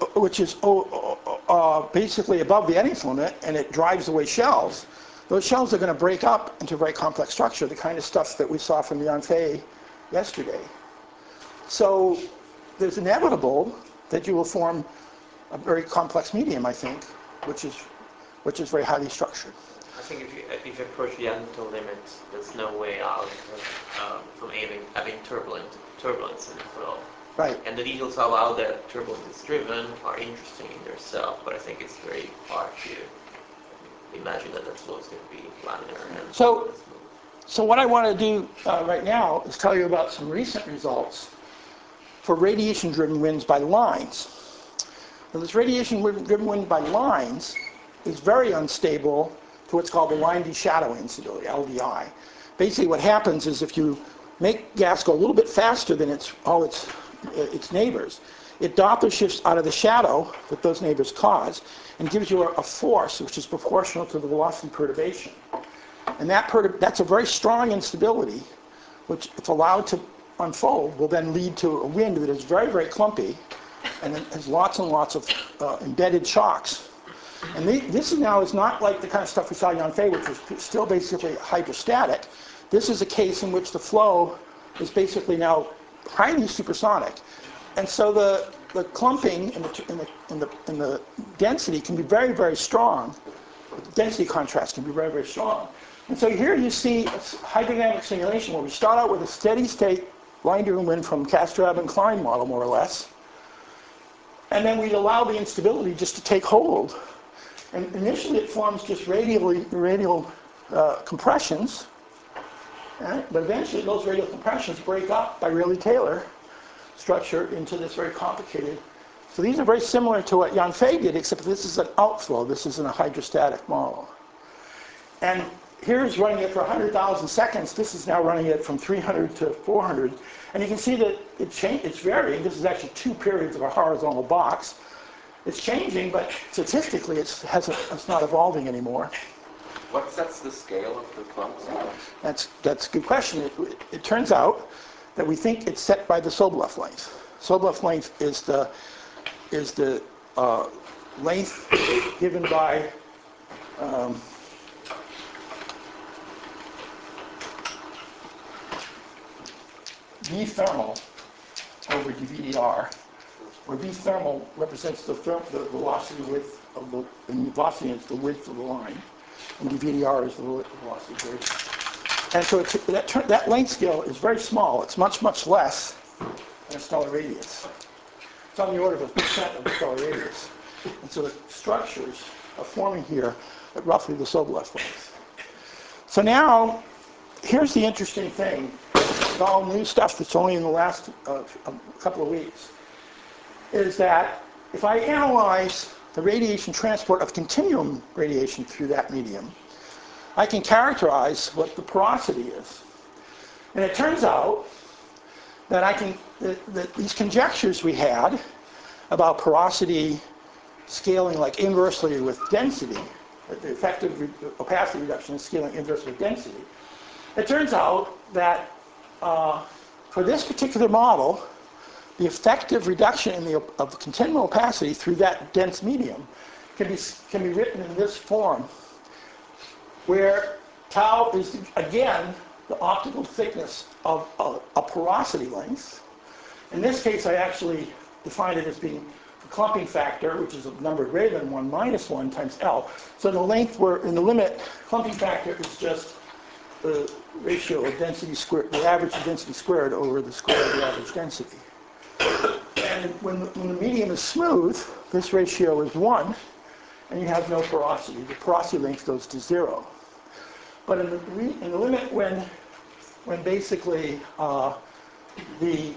basically above the Eddington limit and it drives away shells, those shells are going to break up into a very complex structure, the kind of stuff that we saw from Yanfei yesterday. So there's inevitable that you will form a very complex medium, I think, which is very highly structured. I think if you approach the Eddington limit, there's no way out from having turbulence in the flow. Right. And the details of how that turbulence is driven are interesting in themselves, but I think it's very hard to imagine that flow is going to be laminar. And so what I want to do right now is tell you about some recent results for radiation-driven winds by lines. Now, this radiation-driven wind by lines is very unstable to what's called the line deshadowing instability, LDI. Basically, what happens is if you make gas go a little bit faster than its neighbors, it Doppler shifts out of the shadow that those neighbors cause and gives you a force which is proportional to the velocity perturbation. And that's a very strong instability, which, if allowed to unfold, will then lead to a wind that is very, very clumpy and has lots and lots of embedded shocks. And this now is not like the kind of stuff we saw in Yanfei, which was still basically hydrostatic. This is a case in which the flow is basically now highly supersonic. And so the clumping and the density can be very, very strong. The density contrast can be very, very strong. And so here you see a hydrodynamic simulation where we start out with a steady state line-driven wind from Castrab and Klein model, more or less. And then we allow the instability just to take hold. And initially it forms just radial compressions, right? But eventually those radial compressions break up by Rayleigh-Taylor structure into this very complicated. So these are very similar to what Jan Fay did, except this is an outflow. This isn't a hydrostatic model. And here's running it for 100,000 seconds. This is now running it from 300 to 400. And you can see that it's varying. This is actually 2 periods of a horizontal box. It's changing, but statistically it's not evolving anymore. What sets the scale of the clumps? That's a good question. It turns out that we think it's set by the Sobolev length. Sobolev length is the length given by V thermal over dVdr, where V thermal represents the velocity width of the, and velocity is the width of the line, and dVdr is the velocity gradient. And so that length scale is very small. It's much, much less than a stellar radius. It's on the order of 1% of the stellar radius. And so the structures are forming here at roughly the Sobolev length. So now, here's the interesting thing. It's all new stuff that's only in the last couple of weeks, is that if I analyze the radiation transport of continuum radiation through that medium, I can characterize what the porosity is. And it turns out that that these conjectures we had about porosity scaling like inversely with density, the effective opacity reduction is scaling inversely with density. It turns out that for this particular model, the effective reduction of the continuum opacity through that dense medium can be written in this form, where tau is, again, the optical thickness of a porosity length. In this case, I actually define it as being the clumping factor, which is a number greater than 1 minus 1 times L. So in the limit, clumping factor is just the ratio of density squared, the average of density squared over the square of the average density. And when the medium is smooth, this ratio is 1, and you have no porosity. The porosity length goes to 0. But in the limit when basically the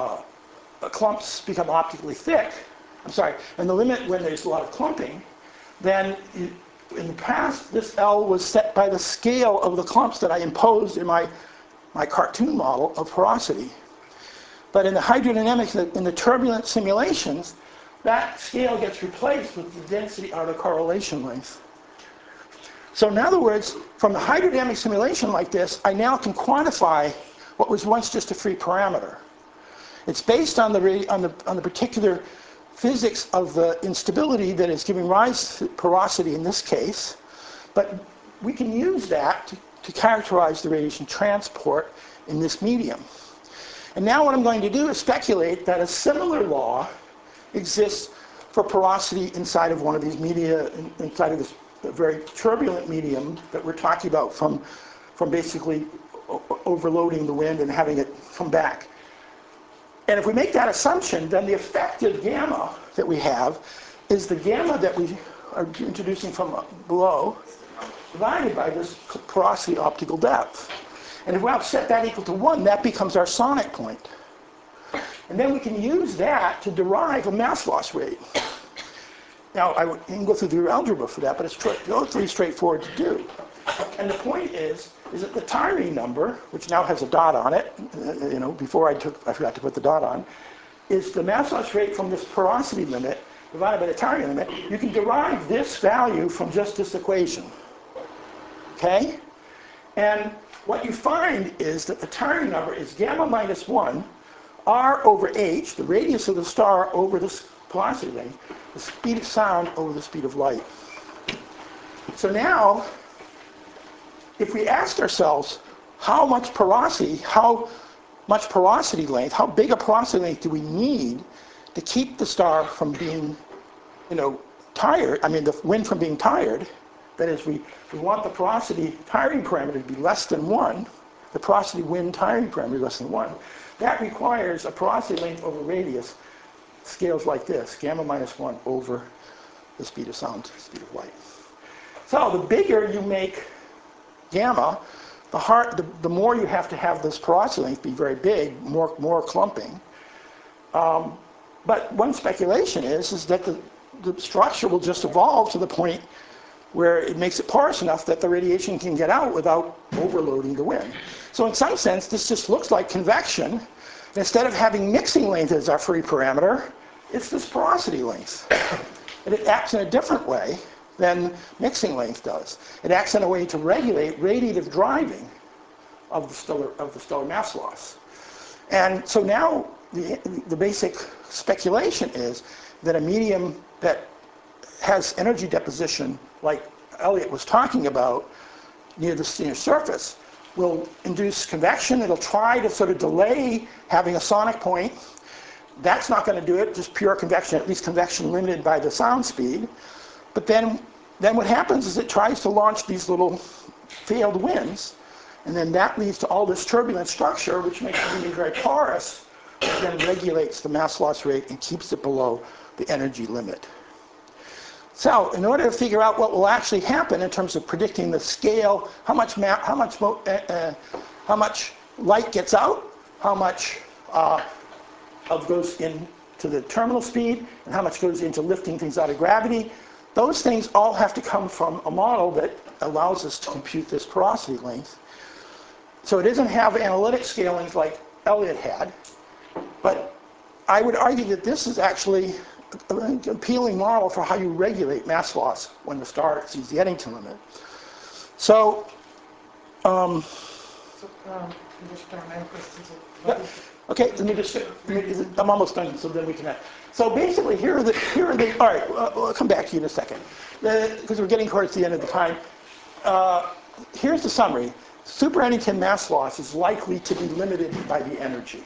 clumps become optically thick, in the limit when there's a lot of clumping, then in the past this L was set by the scale of the clumps that I imposed in my cartoon model of porosity. But in the hydrodynamics, in the turbulent simulations, that scale gets replaced with the density autocorrelation length. So in other words, from the hydrodynamic simulation like this, I now can quantify what was once just a free parameter. It's based on the particular physics of the instability that is giving rise to porosity in this case, but we can use that to characterize the radiation transport in this medium. And now what I'm going to do is speculate that a similar law exists for porosity inside of one of these media, inside of this very turbulent medium that we're talking about from basically overloading the wind and having it come back. And if we make that assumption, then the effective gamma that we have is the gamma that we are introducing from below divided by this porosity optical depth. And if we set that equal to 1, that becomes our sonic point. And then we can use that to derive a mass loss rate. Now, I can go through the algebra for that, but it's relatively straightforward to do. And the point is that the Tyree number, which now has a dot on it, before I forgot to put the dot on, is the mass loss rate from this porosity limit divided by the Tyree limit. You can derive this value from just this equation. Okay? And what you find is that the Tyree number is gamma minus 1, r over h, the radius of the star over the porosity length, the speed of sound over the speed of light. So now, if we asked ourselves how much porosity length, how big a porosity length do we need to keep the star from being, tired, the wind from being tired, that is, we want the porosity tiring parameter to be less than 1, the porosity wind tiring parameter less than 1, that requires a porosity length over radius scales like this, gamma minus 1 over the speed of sound, speed of light. So the bigger you make gamma, the more you have to have this porosity length be very big, more clumping. But one speculation is that the structure will just evolve to the point where it makes it porous enough that the radiation can get out without overloading the wind. So in some sense, this just looks like convection. Instead of having mixing length as our free parameter, it's this porosity length. And it acts in a different way than mixing length does. It acts in a way to regulate radiative driving of the stellar mass loss. And so now the basic speculation is that a medium that has energy deposition, like Elliot was talking about, near the surface, will induce convection. It'll try to sort of delay having a sonic point. That's not going to do it, just pure convection, at least convection limited by the sound speed. But then what happens is it tries to launch these little failed winds, and then that leads to all this turbulent structure, which makes the medium very porous, which then regulates the mass loss rate and keeps it below the energy limit. So in order to figure out what will actually happen in terms of predicting the scale, how much light gets out, how much goes into the terminal speed, and how much goes into lifting things out of gravity, those things all have to come from a model that allows us to compute this porosity length. So it doesn't have analytic scalings like Elliot had, but I would argue that this is actually an appealing model for how you regulate mass loss when the star exceeds the Eddington limit. So, Just many questions. okay, I'm almost done, so then we can. So basically, here are the. All right, I'll come back to you in a second, because we're getting towards the end of the time. Here's the summary. Super Eddington mass loss is likely to be limited by the energy.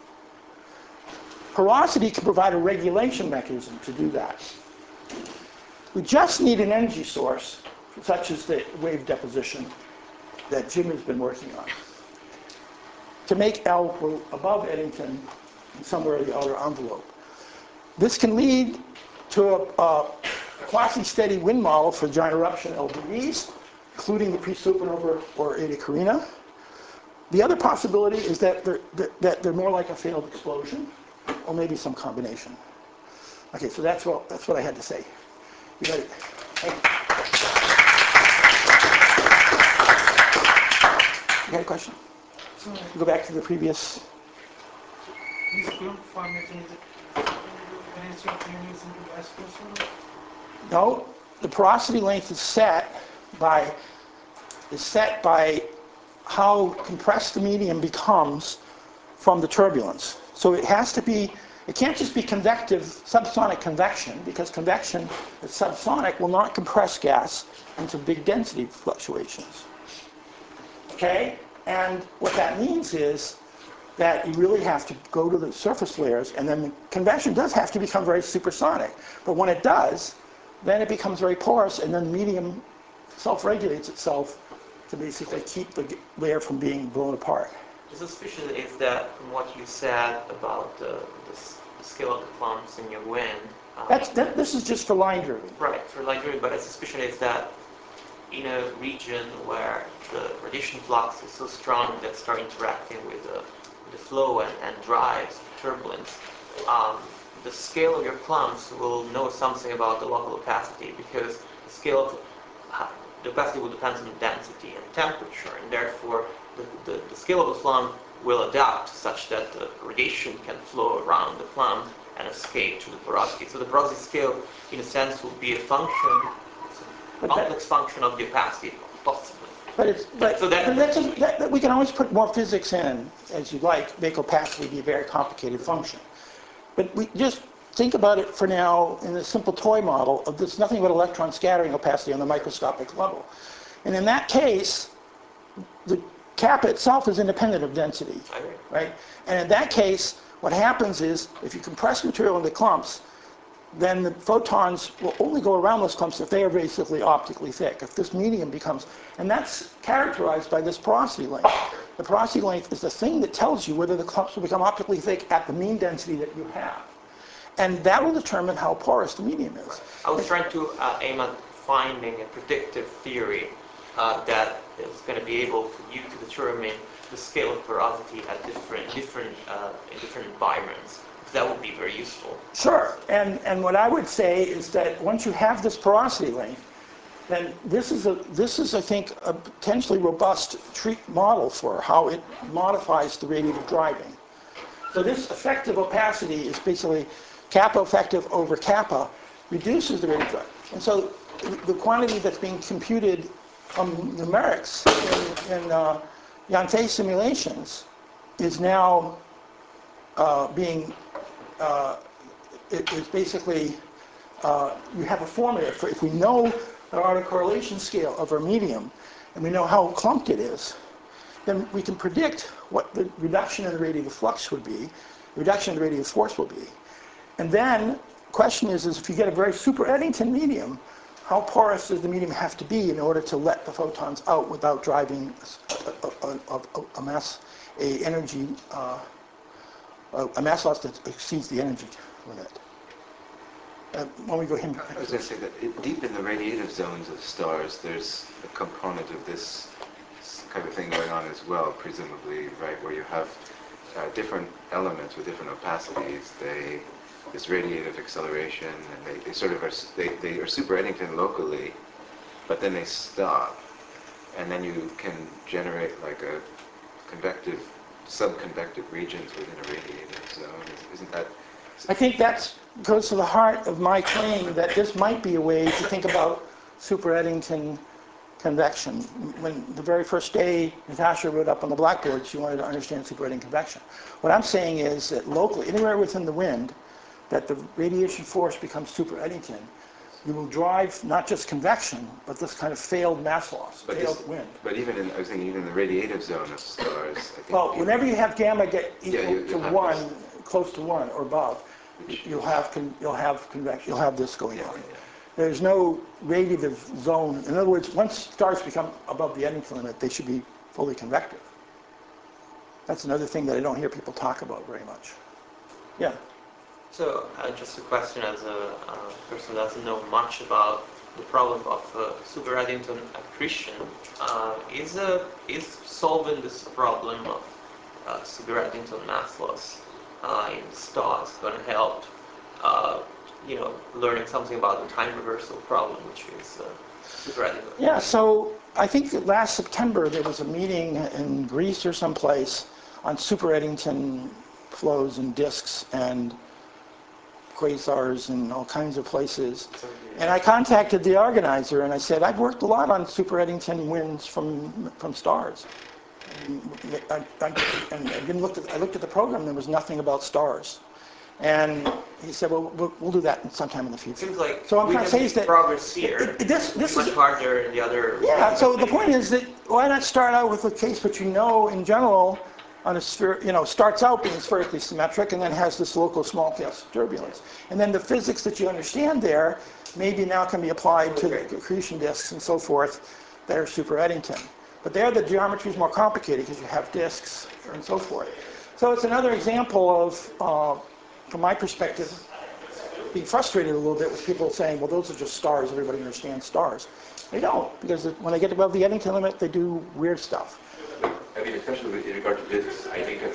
Porosity can provide a regulation mechanism to do that. We just need an energy source, such as the wave deposition that Jim has been working on, to make L go above Eddington somewhere in the outer envelope. This can lead to a quasi-steady wind model for giant eruption LDVs, including the pre-supernova or Eta Carina. The other possibility is that they're more like a failed explosion, or maybe some combination. Okay, so that's what I had to say. You ready? Hey. You got a question? Go back to the previous. These clump formation, is it using the gas pressure? No, the porosity length is set by how compressed the medium becomes from the turbulence. So it has to be, it can't just be convective, subsonic convection, because convection that's subsonic will not compress gas into big density fluctuations. Okay? And what that means is that you really have to go to the surface layers, and then the convection does have to become very supersonic. But when it does, then it becomes very porous, and then the medium self-regulates itself to basically keep the layer from being blown apart. The suspicion is that, from what you said about the scale of the clumps in your wind... This is just for line driven. Right, for line driven, but the suspicion is that in a region where the radiation flux is so strong that start interacting with the flow and drives turbulence, the scale of your clumps will know something about the local opacity, because the scale of the opacity will depend on density and temperature, and therefore the scale of the clump will adapt such that the radiation can flow around the clump and escape to the porosity. So the porosity scale, in a sense, will be a function, a complex function of the opacity, possibly. But we can always put more physics in, as you like, make opacity be a very complicated function. But we just think about it for now in the simple toy model of this nothing but electron scattering opacity on the microscopic level. And in that case, the kappa itself is independent of density, right? And in that case, what happens is if you compress material into clumps, then the photons will only go around those clumps if they are basically optically thick. If this medium becomes, and that's characterized by this porosity length. The porosity length is the thing that tells you whether the clumps will become optically thick at the mean density that you have. And that will determine how porous the medium is. I was trying to aim at finding a predictive theory that is going to be able for you to determine the scale of porosity at different environments. That would be very useful. Sure. And what I would say is that once you have this porosity length, then this is I think, a potentially robust model for how it modifies the radiative driving. So this effective opacity is basically kappa effective over kappa reduces the radiative driving. And so the quantity that's being computed from numerics in Yangtze simulations is now being is basically, you have a formula for, if we know our autocorrelation scale of our medium, and we know how clumped it is, then we can predict what the reduction in the radiative flux would be, reduction in the radiative force will be. And then the question is if you get a very super Eddington medium, how porous does the medium have to be in order to let the photons out without driving a mass loss that exceeds the energy limit? When we go here, I was going to say that deep in the radiative zones of stars, there's a component of this kind of thing going on as well, presumably, right, where you have different elements with different opacities. This radiative acceleration, and they sort of are, they are super Eddington locally, but then they stop, and then you can generate like a convective, subconvective regions within a radiative zone. Isn't that? I think that goes to the heart of my claim that this might be a way to think about super Eddington convection. When the very first day Natasha wrote up on the blackboard, she wanted to understand super Eddington convection. What I'm saying is that locally, anywhere within the wind, that the radiation force becomes super Eddington, you will drive not just convection, but this kind of failed mass loss, failed wind. But even in, I was thinking, even in the radiative zone of stars, I think. Well, whenever you have gamma get equal to 1, this. close to 1 or above, you'll have convection, you'll have this going on. There's no radiative zone. In other words, once stars become above the Eddington limit, they should be fully convective. That's another thing that I don't hear people talk about very much. Yeah. So just a question as a person who doesn't know much about the problem of super Eddington accretion. Is solving this problem of super Eddington mass loss in stars going to help, learning something about the time reversal problem, which is super Eddington? Yeah, so I think that last September there was a meeting in Greece or someplace on super Eddington flows and disks and quasars and all kinds of places. And I contacted the organizer and I said, I've worked a lot on super Eddington winds from stars. And I looked at the program, there was nothing about stars. And he said, well, we'll do that sometime in the future. Seems like so I'm we trying to say is that progress here. This much is harder in the other. Yeah, so the point is that why not start out with a case which in general, on a sphere, starts out being spherically symmetric and then has this local small case turbulence. And then the physics that you understand there maybe now can be applied to the accretion disks and so forth that are super Eddington. But there the geometry is more complicated because you have disks and so forth. So it's another example of, from my perspective, being frustrated a little bit with people saying, well, those are just stars, everybody understands stars. They don't, because when they get above the Eddington limit, they do weird stuff. I mean, especially in regard to disks, I think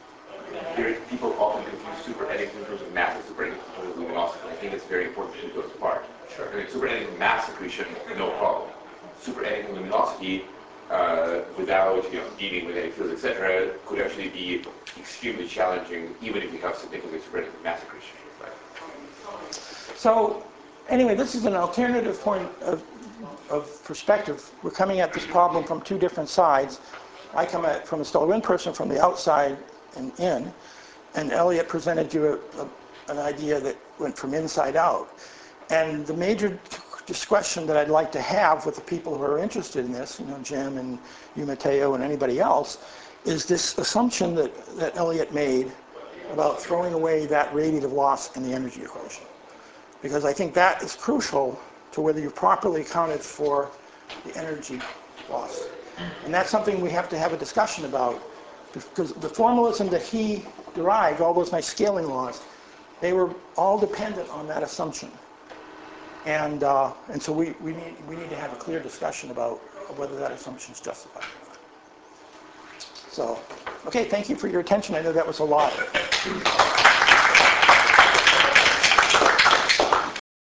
people often confuse super Eddington in terms of mass and super Eddington in terms of luminosity. I think it's very important to keep those apart. Sure. I mean, super Eddington mass accretion, no problem. Super Eddington luminosity, without dealing with any fields, etc., could actually be extremely challenging, even if you have significant super Eddington mass accretion. Right? So, anyway, this is an alternative point of perspective. We're coming at this problem from two different sides. I come at it from a stellar wind person from the outside and in, and Elliot presented you an idea that went from inside out. And the major discussion that I'd like to have with the people who are interested in this, Jim and you, Matteo, and anybody else, is this assumption that Elliot made about throwing away that radiative loss in the energy equation. Because I think that is crucial to whether you've properly accounted for the energy loss. And that's something we have to have a discussion about, because the formalism that he derived, all those nice scaling laws, They were all dependent on that assumption. And so we need to have a clear discussion about whether that assumption is justified or not. So, okay, thank you for your attention. I know that was a lot.